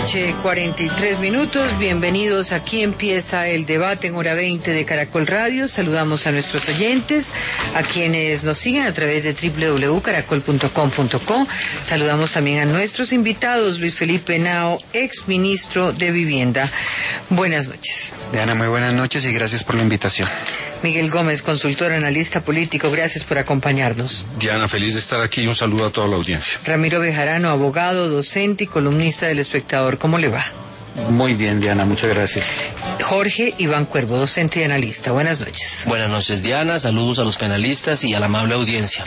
noche, 43 minutos. Bienvenidos. Aquí empieza el debate en hora 20 de Caracol Radio. Saludamos a nuestros oyentes, a quienes nos siguen a través de www.caracol.com.co. Saludamos también a nuestros invitados. Luis Felipe Henao, ex ministro de Vivienda. Buenas noches. Diana, muy buenas noches y gracias por la invitación. Miguel Gómez, consultor, analista político. Gracias por acompañarnos. Diana, feliz de estar aquí y un saludo a toda la audiencia. Ramiro Bejarano, abogado, docente y columnista del Espectador. ¿Cómo le va? Muy bien, Diana, muchas gracias. Jorge Iván Cuervo, docente y analista. Buenas noches. Buenas noches, Diana. Saludos a los penalistas y a la amable audiencia.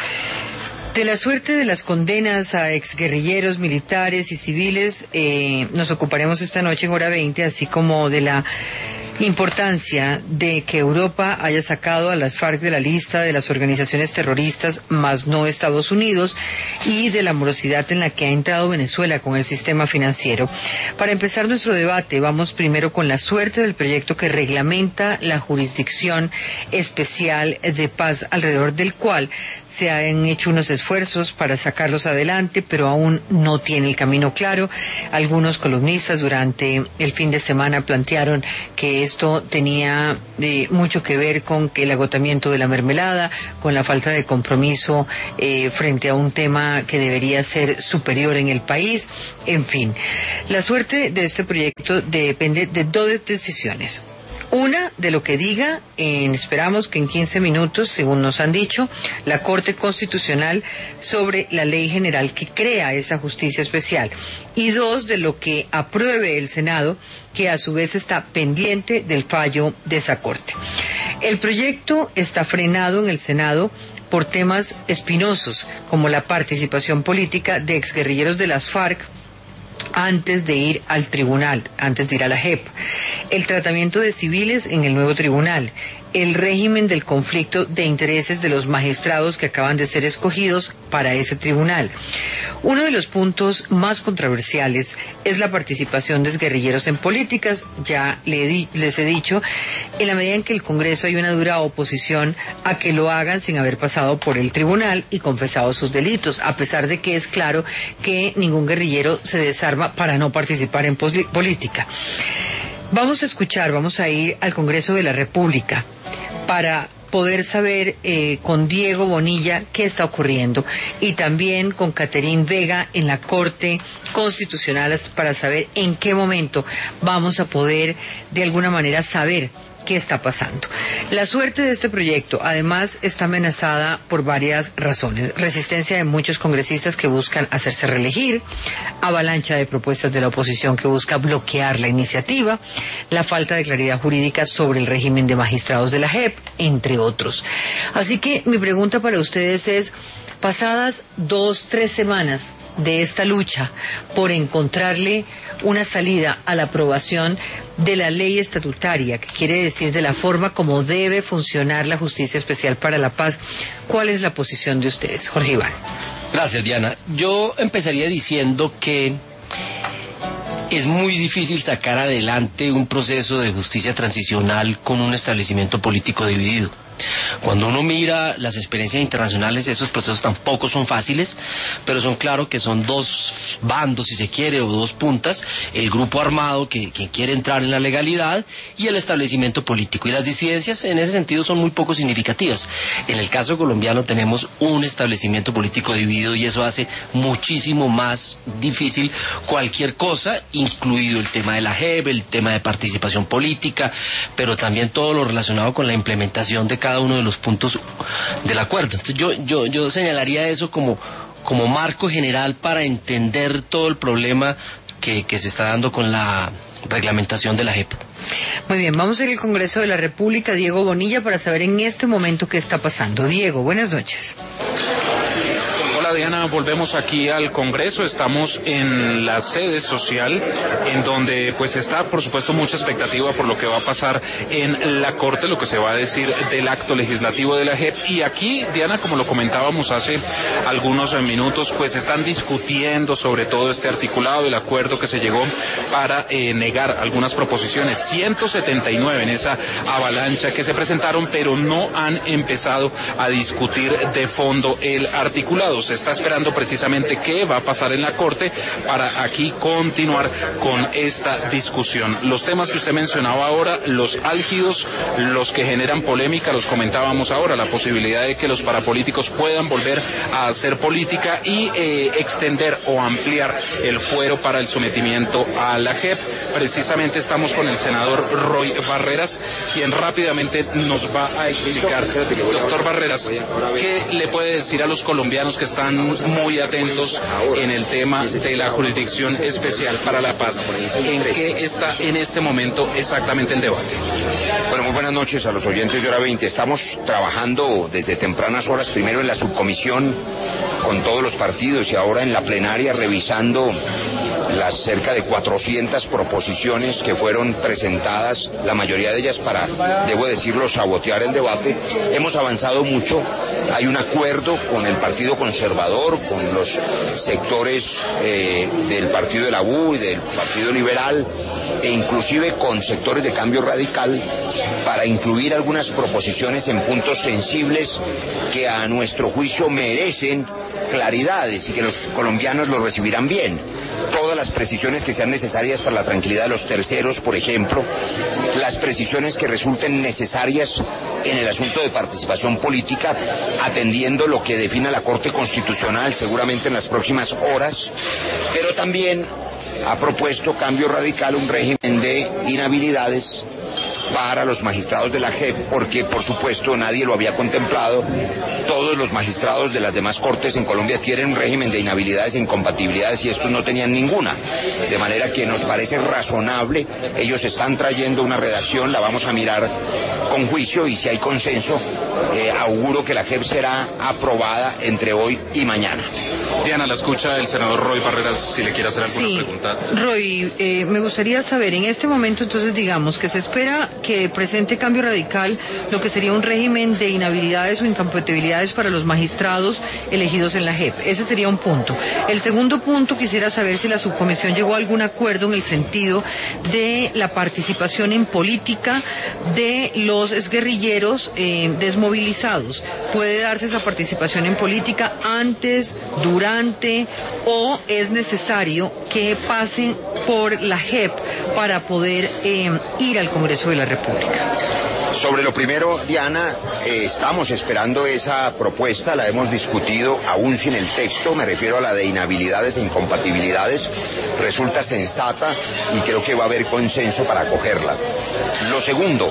De la suerte de las condenas a exguerrilleros, militares y civiles nos ocuparemos esta noche en hora 20, así como de la importancia de que Europa haya sacado a las FARC de la lista de las organizaciones terroristas, más no Estados Unidos, y de la morosidad en la que ha entrado Venezuela con el sistema financiero. Para empezar nuestro debate, vamos primero con la suerte del proyecto que reglamenta la jurisdicción especial de paz, alrededor del cual se han hecho unos esfuerzos para sacarlos adelante, pero aún no tiene el camino claro. Algunos columnistas durante el fin de semana plantearon que esto tenía mucho que ver con el agotamiento de la mermelada, con la falta de compromiso frente a un tema que debería ser superior en el país. En fin, la suerte de este proyecto depende de dos decisiones. Una, de lo que diga, esperamos que en 15 minutos, según nos han dicho, la Corte Constitucional sobre la ley general que crea esa justicia especial. Y dos, de lo que apruebe el Senado, que a su vez está pendiente del fallo de esa Corte. El proyecto está frenado en el Senado por temas espinosos, como la participación política de exguerrilleros de las FARC, antes de ir al tribunal, antes de ir a la JEP, el tratamiento de civiles en el nuevo tribunal, el régimen del conflicto de intereses de los magistrados que acaban de ser escogidos para ese tribunal. Uno de los puntos más controversiales es la participación de exguerrilleros en políticas. Ya les he dicho, en la medida en que el Congreso hay una dura oposición a que lo hagan sin haber pasado por el tribunal y confesado sus delitos, a pesar de que es claro que ningún guerrillero se desarma para no participar en política. Vamos a ir al Congreso de la República para poder saber con Diego Bonilla qué está ocurriendo, y también con Caterín Vega en la Corte Constitucional para saber en qué momento vamos a poder de alguna manera saber qué está pasando. La suerte de este proyecto, además, está amenazada por varias razones. Resistencia de muchos congresistas que buscan hacerse reelegir, avalancha de propuestas de la oposición que busca bloquear la iniciativa, la falta de claridad jurídica sobre el régimen de magistrados de la JEP, entre otros. Así que mi pregunta para ustedes es, pasadas 2-3 semanas de esta lucha por encontrarle una salida a la aprobación de la ley estatutaria, que quiere decir de la forma como debe funcionar la Justicia Especial para la Paz, ¿cuál es la posición de ustedes? Jorge Iván. Gracias, Diana. Yo empezaría diciendo que es muy difícil sacar adelante un proceso de justicia transicional con un establecimiento político dividido. Cuando uno mira las experiencias internacionales, esos procesos tampoco son fáciles, pero son claro que son dos bandos, si se quiere, o dos puntas: el grupo armado que quiere entrar en la legalidad y el establecimiento político. Y las disidencias en ese sentido son muy poco significativas. En el caso colombiano tenemos un establecimiento político dividido y eso hace muchísimo más difícil cualquier cosa, incluido el tema de la JEP, el tema de participación política, pero también todo lo relacionado con la implementación de cada uno de los puntos del acuerdo. Entonces yo señalaría eso como marco general para entender todo el problema que se está dando con la reglamentación de la JEP. Muy bien, vamos a ir al Congreso de la República, Diego Bonilla, para saber en este momento qué está pasando. Diego, buenas noches. Hola Diana, volvemos aquí al Congreso, estamos en la sede social, en donde pues está por supuesto mucha expectativa por lo que va a pasar en la Corte, lo que se va a decir del acto legislativo de la JEP. Y aquí, Diana, como lo comentábamos hace algunos minutos, pues están discutiendo sobre todo este articulado del acuerdo que se llegó para negar algunas proposiciones, 179 en esa avalancha que se presentaron, pero no han empezado a discutir de fondo el articulado. Se está esperando precisamente qué va a pasar en la Corte para aquí continuar con esta discusión. Los temas que usted mencionaba ahora, los álgidos, los que generan polémica, los comentábamos ahora, la posibilidad de que los parapolíticos puedan volver a hacer política y extender o ampliar el fuero para el sometimiento a la JEP. Precisamente estamos con el senador Roy Barreras, quien rápidamente nos va a explicar. Doctor Barreras, ¿qué le puede decir a los colombianos que están muy atentos en el tema de la Jurisdicción Especial para la Paz? ¿En qué está en este momento exactamente el debate? Bueno, muy buenas noches a los oyentes de Hora 20. Estamos trabajando desde tempranas horas, primero en la subcomisión con todos los partidos y ahora en la plenaria revisando las cerca de 400 proposiciones que fueron presentadas, la mayoría de ellas para, debo decirlo, sabotear el debate. Hemos avanzado mucho, hay un acuerdo con el Partido Conservador, con los sectores del Partido de la U y del Partido Liberal, e inclusive con sectores de Cambio Radical, para incluir algunas proposiciones en puntos sensibles que a nuestro juicio merecen claridades y que los colombianos lo recibirán bien. Todas las precisiones que sean necesarias para la tranquilidad de los terceros, por ejemplo, las precisiones que resulten necesarias en el asunto de participación política, atendiendo lo que defina la Corte Constitucional seguramente en las próximas horas, pero también ha propuesto Cambio Radical un régimen de inhabilidades para los magistrados de la JEP, porque por supuesto nadie lo había contemplado. Todos los magistrados de las demás cortes en Colombia tienen un régimen de inhabilidades e incompatibilidades y estos no tenían ninguna, de manera que nos parece razonable. Ellos están trayendo una redacción, la vamos a mirar con juicio y si hay consenso, auguro que la JEP será aprobada entre hoy y mañana. Diana, la escucha el senador Roy Barreras, si le quiere hacer alguna pregunta. Roy, me gustaría saber, en este momento entonces digamos que se espera que presente Cambio Radical lo que sería un régimen de inhabilidades o incompatibilidades para los magistrados elegidos en la JEP. Ese sería un punto. El segundo punto, quisiera saber si la subcomisión llegó a algún acuerdo en el sentido de la participación en política de los exguerrilleros desmovilizados. ¿Puede darse esa participación en política antes, durante, o es necesario que pasen por la JEP para poder ir al Congreso de la República? Sobre lo primero, Diana, estamos esperando esa propuesta, la hemos discutido aún sin el texto, me refiero a la de inhabilidades e incompatibilidades, resulta sensata y creo que va a haber consenso para acogerla. Lo segundo,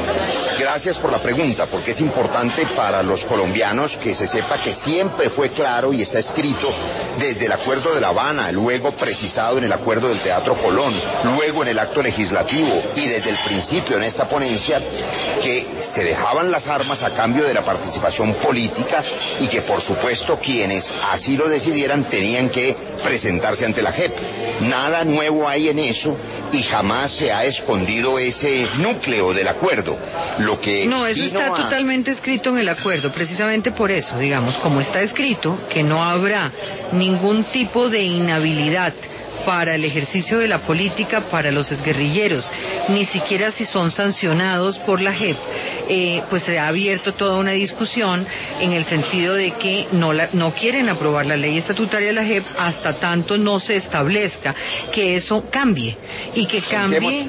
gracias por la pregunta, porque es importante para los colombianos que se sepa que siempre fue claro y está escrito desde el Acuerdo de La Habana, luego precisado en el Acuerdo del Teatro Colón, luego en el acto legislativo y desde el principio en esta ponencia, que se dejaban las armas a cambio de la participación política y que por supuesto quienes así lo decidieran tenían que presentarse ante la JEP. Nada nuevo hay en eso y jamás se ha escondido ese núcleo del acuerdo. Lo que no, eso está totalmente escrito en el acuerdo, precisamente por eso, digamos, como está escrito, que no habrá ningún tipo de inhabilidad para el ejercicio de la política para los exguerrilleros, ni siquiera si son sancionados por la JEP, pues se ha abierto toda una discusión en el sentido de que no quieren aprobar la ley estatutaria de la JEP hasta tanto no se establezca que eso cambie y que cambie.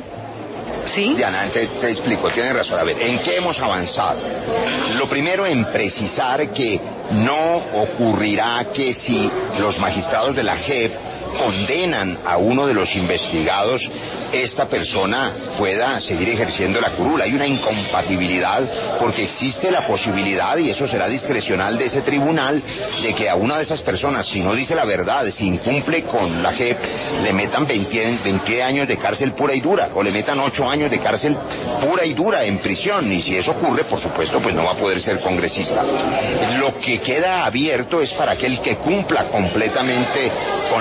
¿Sí? Diana, te explico, tienes razón. A ver, ¿en qué hemos avanzado? Lo primero, en precisar que no ocurrirá que si los magistrados de la JEP condenan a uno de los investigados, esta persona pueda seguir ejerciendo la curul. Hay una incompatibilidad porque existe la posibilidad, y eso será discrecional de ese tribunal, de que a una de esas personas, si no dice la verdad, si incumple con la JEP, le metan 20 años de cárcel pura y dura, o le metan 8 años de cárcel pura y dura en prisión, y si eso ocurre, por supuesto, pues no va a poder ser congresista. Lo que queda abierto es para aquel que cumpla completamente con la verdad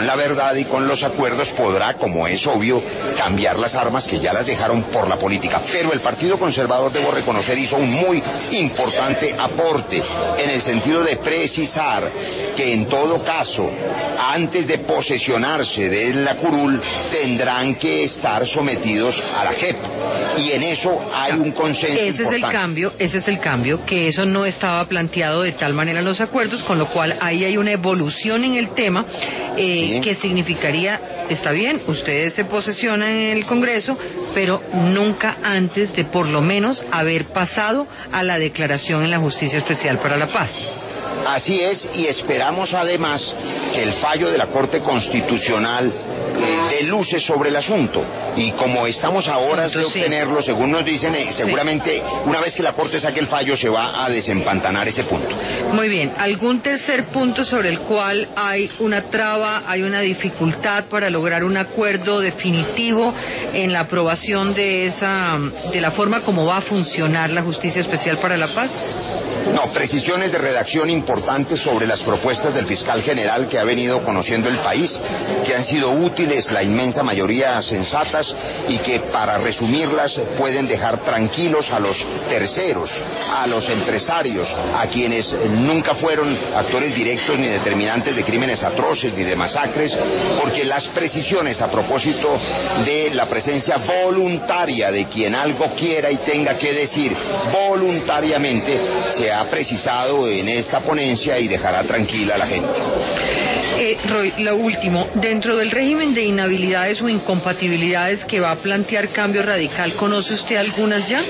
voluntad y con los acuerdos podrá, como es obvio, cambiar las armas que ya las dejaron por la política. Pero el Partido Conservador, debo reconocer, hizo un muy importante aporte en el sentido de precisar que en todo caso, antes de posesionarse de la curul, tendrán que estar sometidos a la JEP. Y en eso hay un consenso ese importante. Ese es el cambio, que eso no estaba planteado de tal manera en los acuerdos, con lo cual ahí hay una evolución en el tema, Sí. que significaría, está bien, ustedes se posesionan en el Congreso, pero nunca antes de por lo menos haber pasado a la declaración en la Justicia Especial para la Paz. Así es, y esperamos además que el fallo de la Corte Constitucional dé luces sobre el asunto. Y como estamos a horas de obtenerlo, según nos dicen, seguramente una vez que la Corte saque el fallo se va a desempantanar ese punto. Muy bien, ¿algún tercer punto sobre el cual hay una traba, hay una dificultad para lograr un acuerdo definitivo en la aprobación de la forma como va a funcionar la Justicia Especial para la Paz? No, precisiones de redacción importantes sobre las propuestas del fiscal general que ha venido conociendo el país, que han sido útiles, la inmensa mayoría sensatas, y que para resumirlas pueden dejar tranquilos a los terceros, a los empresarios, a quienes nunca fueron actores directos ni determinantes de crímenes atroces ni de masacres, porque las precisiones a propósito de la presencia voluntaria de quien algo quiera y tenga que decir voluntariamente se ha precisado en esta ponencia y dejará tranquila a la gente. Roy, lo último, dentro del régimen de inhabilidades o incompatibilidades que va a plantear Cambio Radical, ¿conoce usted algunas ya?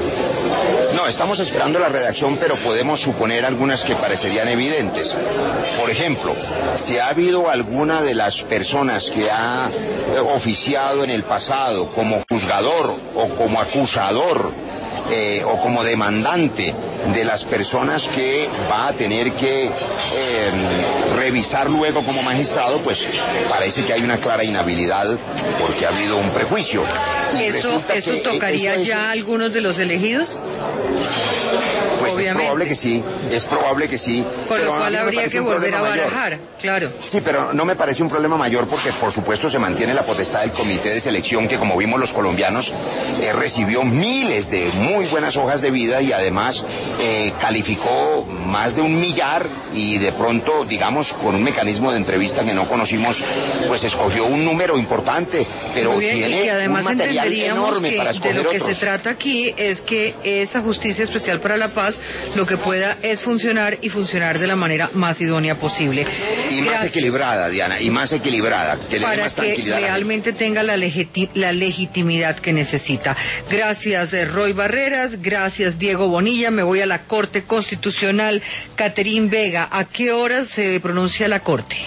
No, estamos esperando la redacción, pero podemos suponer algunas que parecerían evidentes. Por ejemplo, si ha habido alguna de las personas que ha oficiado en el pasado como juzgador o como acusador o como demandante de las personas que va a tener que revisar luego como magistrado, pues parece que hay una clara inhabilidad porque ha habido un prejuicio. ¿Eso tocaría ya a algunos de los elegidos? Pues obviamente. Es probable que sí. Con lo cual habría que volver a barajar, claro. Sí, pero no me parece un problema mayor porque por supuesto se mantiene la potestad del comité de selección que, como vimos los colombianos, recibió miles de muy buenas hojas de vida y además calificó más de 1 millar y de pronto, digamos, con un mecanismo de entrevista que no conocimos, pues escogió un número importante, pero muy bien, tiene y que además un material enorme para escoger de lo que otros. se trata aquí es que esa Justicia Especial para la Paz lo que pueda es funcionar y funcionar de la manera más idónea posible. Y más equilibrada, Diana, y más equilibrada, que le dé más tranquilidad. Para que realmente tenga la legitimidad que necesita. Gracias, Roy Barreras, gracias, Diego Bonilla. Me voy a la Corte Constitucional. Caterín Vega, ¿a qué horas se pronuncia la Corte?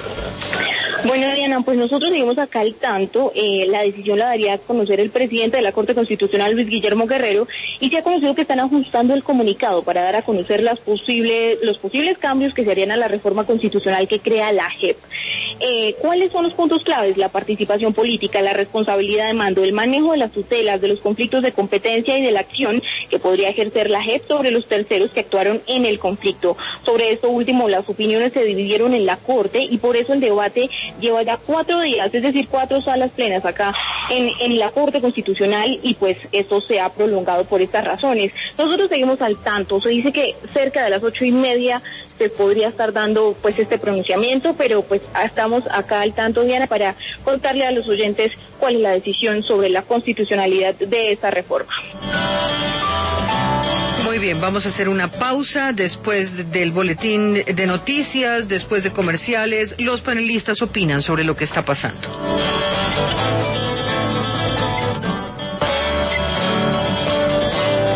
Bueno, Diana, pues nosotros seguimos acá al tanto. La decisión la daría a conocer el presidente de la Corte Constitucional, Luis Guillermo Guerrero, y se ha conocido que están ajustando el comunicado para dar a conocer los posibles cambios que se harían a la reforma constitucional que crea la JEP. ¿Cuáles son los puntos claves? La participación política, la responsabilidad de mando, el manejo de las tutelas, de los conflictos de competencia y de la acción que podría ejercer la JEP sobre los terceros que actuaron en el conflicto. Sobre esto último, las opiniones se dividieron en la Corte y por eso el debate lleva ya 4 días, es decir, 4 salas plenas acá en la Corte Constitucional, y pues esto se ha prolongado por estas razones. Nosotros seguimos al tanto. Se dice que cerca de las 8:30 se podría estar dando pues este pronunciamiento, pero pues estamos acá al tanto, Diana, para contarle a los oyentes cuál es la decisión sobre la constitucionalidad de esta reforma. Muy bien, vamos a hacer una pausa después del boletín de noticias, después de comerciales. Los panelistas opinan sobre lo que está pasando.